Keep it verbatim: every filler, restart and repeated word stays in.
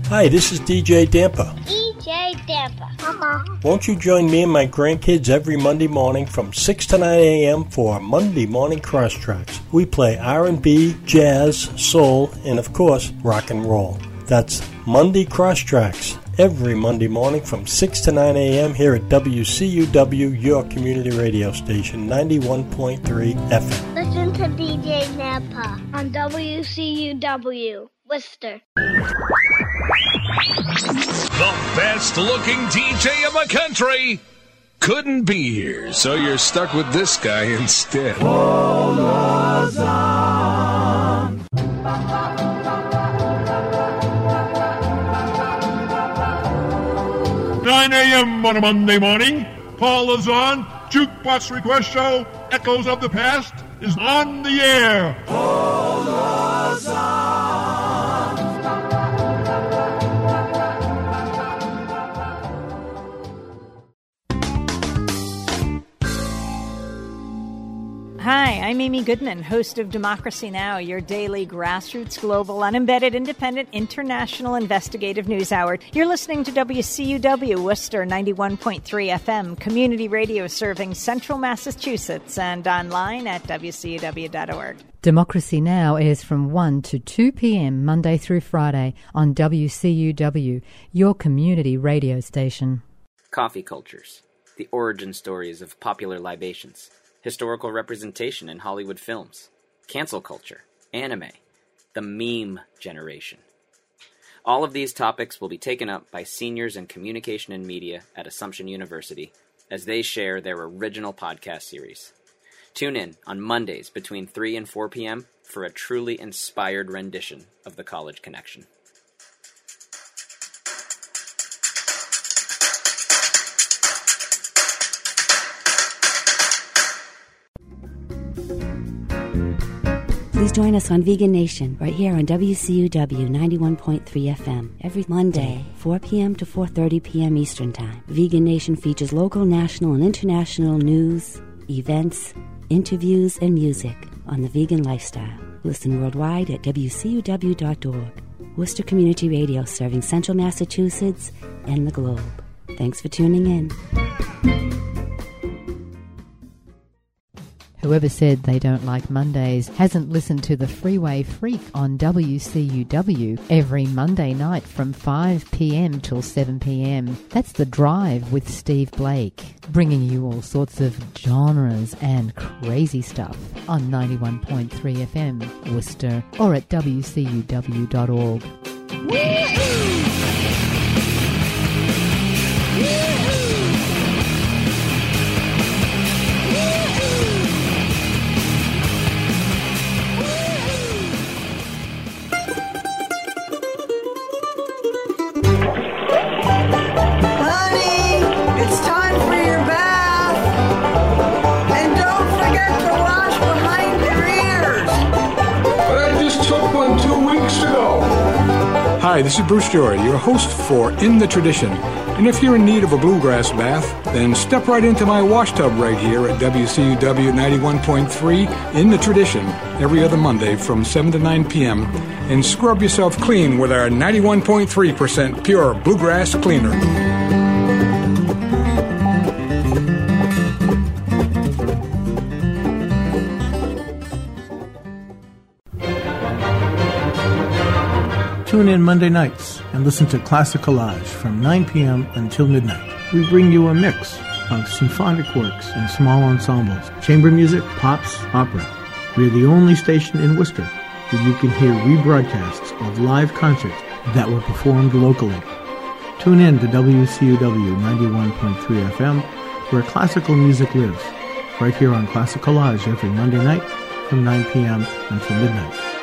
Hi, this is D J Damper. D J Damper. Uh-huh. Won't you join me and my grandkids every Monday morning from six to nine a.m. for Monday Morning Crosstracks? We play R and B, jazz, soul, and of course, rock and roll. That's Monday Crosstracks, every Monday morning from six to nine a.m. here at W C U W, your community radio station, ninety-one point three F M. Listen to D J Damper on W C U W, Worcester. The best-looking D J in the country couldn't be here, so you're stuck with this guy instead. Hold us on. nine a.m. on a Monday morning, Paul Lazon, Jukebox Request Show, Echoes of the Past, is on the air. Hold us on. Hi, I'm Amy Goodman, host of Democracy Now!, your daily grassroots, global, unembedded, independent, international investigative news hour. You're listening to W C U W, Worcester ninety-one point three F M, community radio serving central Massachusetts, and online at W C U W dot org. Democracy Now! Airs from one to two p.m. Monday through Friday on W C U W, your community radio station. Coffee cultures, the origin stories of popular libations, historical representation in Hollywood films, cancel culture, anime, the meme generation. All of these topics will be taken up by seniors in communication and media at Assumption University as they share their original podcast series. Tune in on Mondays between three and four p.m. for a truly inspired rendition of The College Connection. Please join us on Vegan Nation, right here on W C U W ninety-one point three F M, every Monday, four p.m. to four thirty p.m. Eastern Time. Vegan Nation features local, national, and international news, events, interviews, and music on the vegan lifestyle. Listen worldwide at W C U W dot org. Worcester Community Radio, serving central Massachusetts and the globe. Thanks for tuning in. Whoever said they don't like Mondays hasn't listened to the Freeway Freak on W C U W every Monday night from five p.m. till seven p.m. That's The Drive with Steve Blake, bringing you all sorts of genres and crazy stuff on ninety-one point three F M, Worcester, or at W C U W dot org. Hi, this is Bruce Jory, your host for In the Tradition. And if you're in need of a bluegrass bath, then step right into my wash tub right here at W C U W ninety-one point three In the Tradition every other Monday from seven to nine p.m. and scrub yourself clean with our ninety-one point three percent pure bluegrass cleaner. Tune in Monday nights and listen to Classic Collage from nine p.m. until midnight. We bring you a mix of symphonic works and small ensembles, chamber music, pops, opera. We're the only station in Worcester where you can hear rebroadcasts of live concerts that were performed locally. Tune in to W C U W ninety-one point three F M, where classical music lives, right here on Classic Collage every Monday night from nine p.m. until midnight.